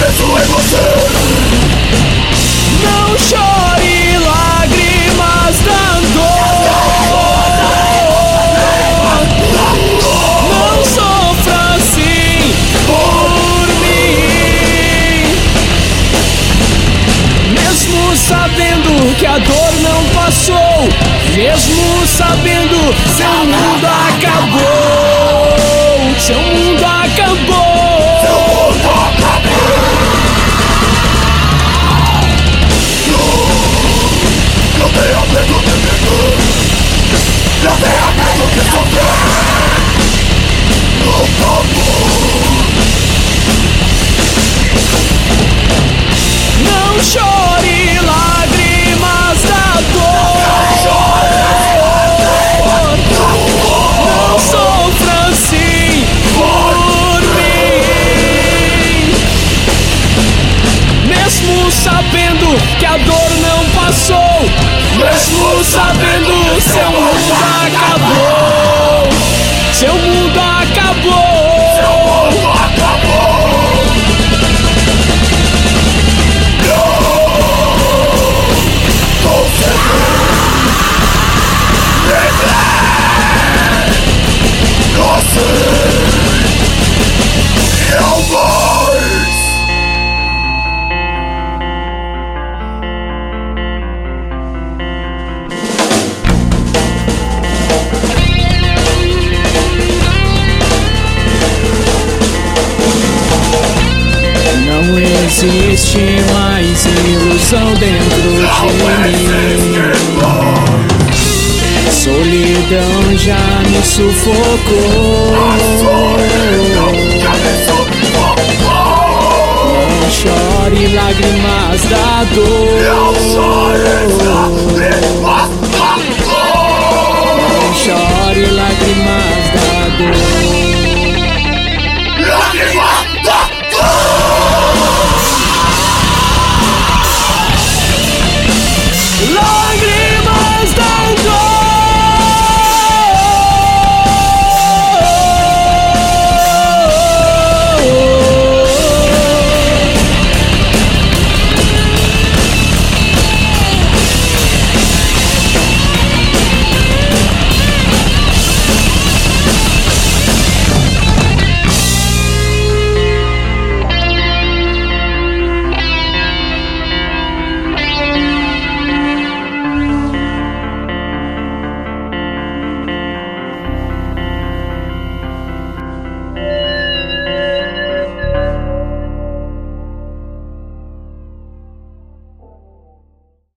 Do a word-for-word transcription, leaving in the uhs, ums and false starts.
penso em você. Não chore lágrimas da dor. Não sofra assim por mim. Mesmo sabendo que a dor não passou, mesmo sabendo seu mundo acabou, seu mundo acabou. Seu mundo acabou. Não tenha medo de viver. Não tenha medo de sofrer. Acabou. Não chore lágrimas da dor. Não sofra assim por mim. Mesmo sabendo que a dor não passou, mesmo sabendo seu mundo acabou, seu mundo acabou. Seu mundo acabou. Não existe mais ilusão dentro de mim. Solidão já me sufocou. Não chore lágrimas da dor. Não chore lágrimas da dor.